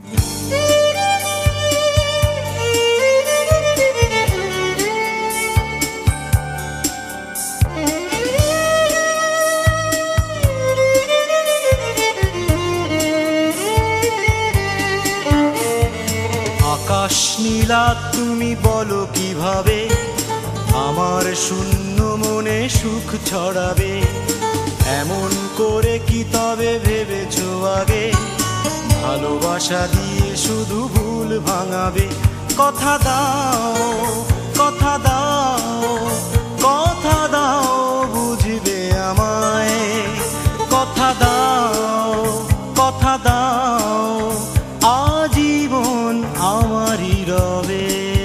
আকাশ নীলা তুমি বলো কিভাবে আমার শূন্য মনে সুখ ছড়াবে? এমন করে কি তবে ভেবেছো আগে ভালোবাসা দিয়ে শুধু ভুল ভাঙাবে? কথা দাও, কথা দাও, কথা দাও বুঝবে আমায়। কথা দাও, কথা দাও, আজীবন আমারই রবে।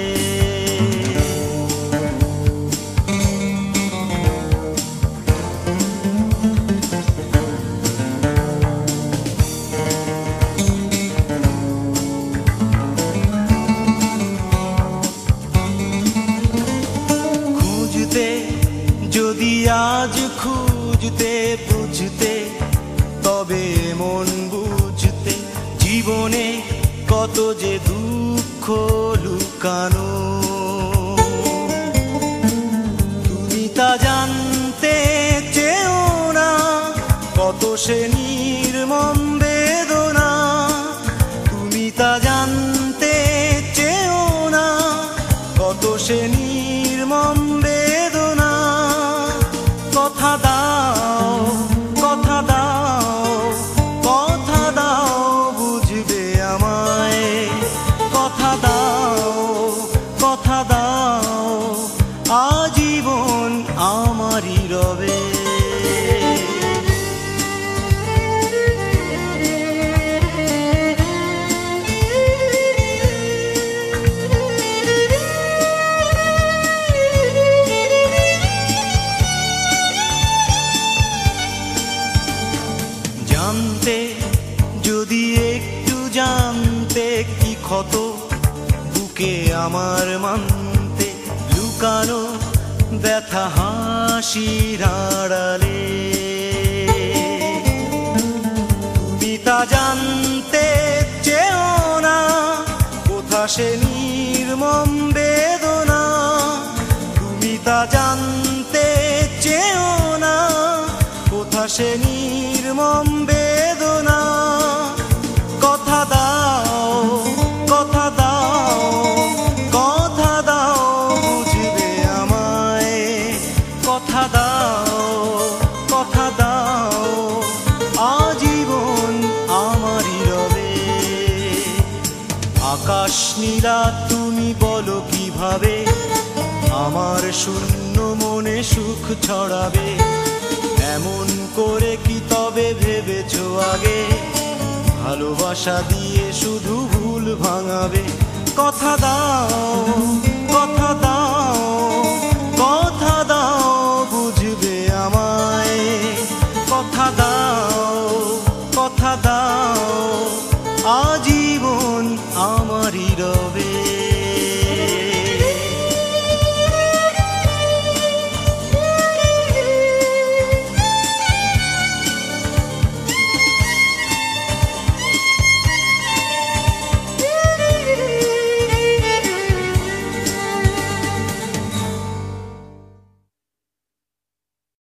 খুঁজতে যদি আজ খুঁজতে বুঝতে তবে মন বুঝতে জীবনে কত যে দুঃখ লুকানো। তুমি তা জানতে চেও না কত সে নির্মম বেদনা। তুমি তা জানতে চেও না কত সে নির্মম বেদনা। কথা দাও, কথা দাও, কথা দাও বুঝবে আমায়। কথা দাও, কথা দাও, আজীবন আমারই রবে। জানতে যদি একটু জানতে কি ক্ষত বুকে আমার মানতে লুকানো ব্যথা হাসির আড়ালে। তুমি তা জানতে চেও না কোথা সে নির্মম বেদনা। তুমি তা জানতে চেও না কোথা সে নির্মম বেদনা। কথা দাও, কথা দাও, কথা দাও বুঝবে আমায়। কথা দাও, কথা দাও, আজীবন আমারই রবে। আকাশ নীলা তুমি বলো কিভাবে আমার শূন্য মনে সুখ ছড়াবে? এমন করে কি তবে ভেবেছো আগে ভালোবাসা দিয়ে শুধু ভুল ভাঙাবে? কথা দাও।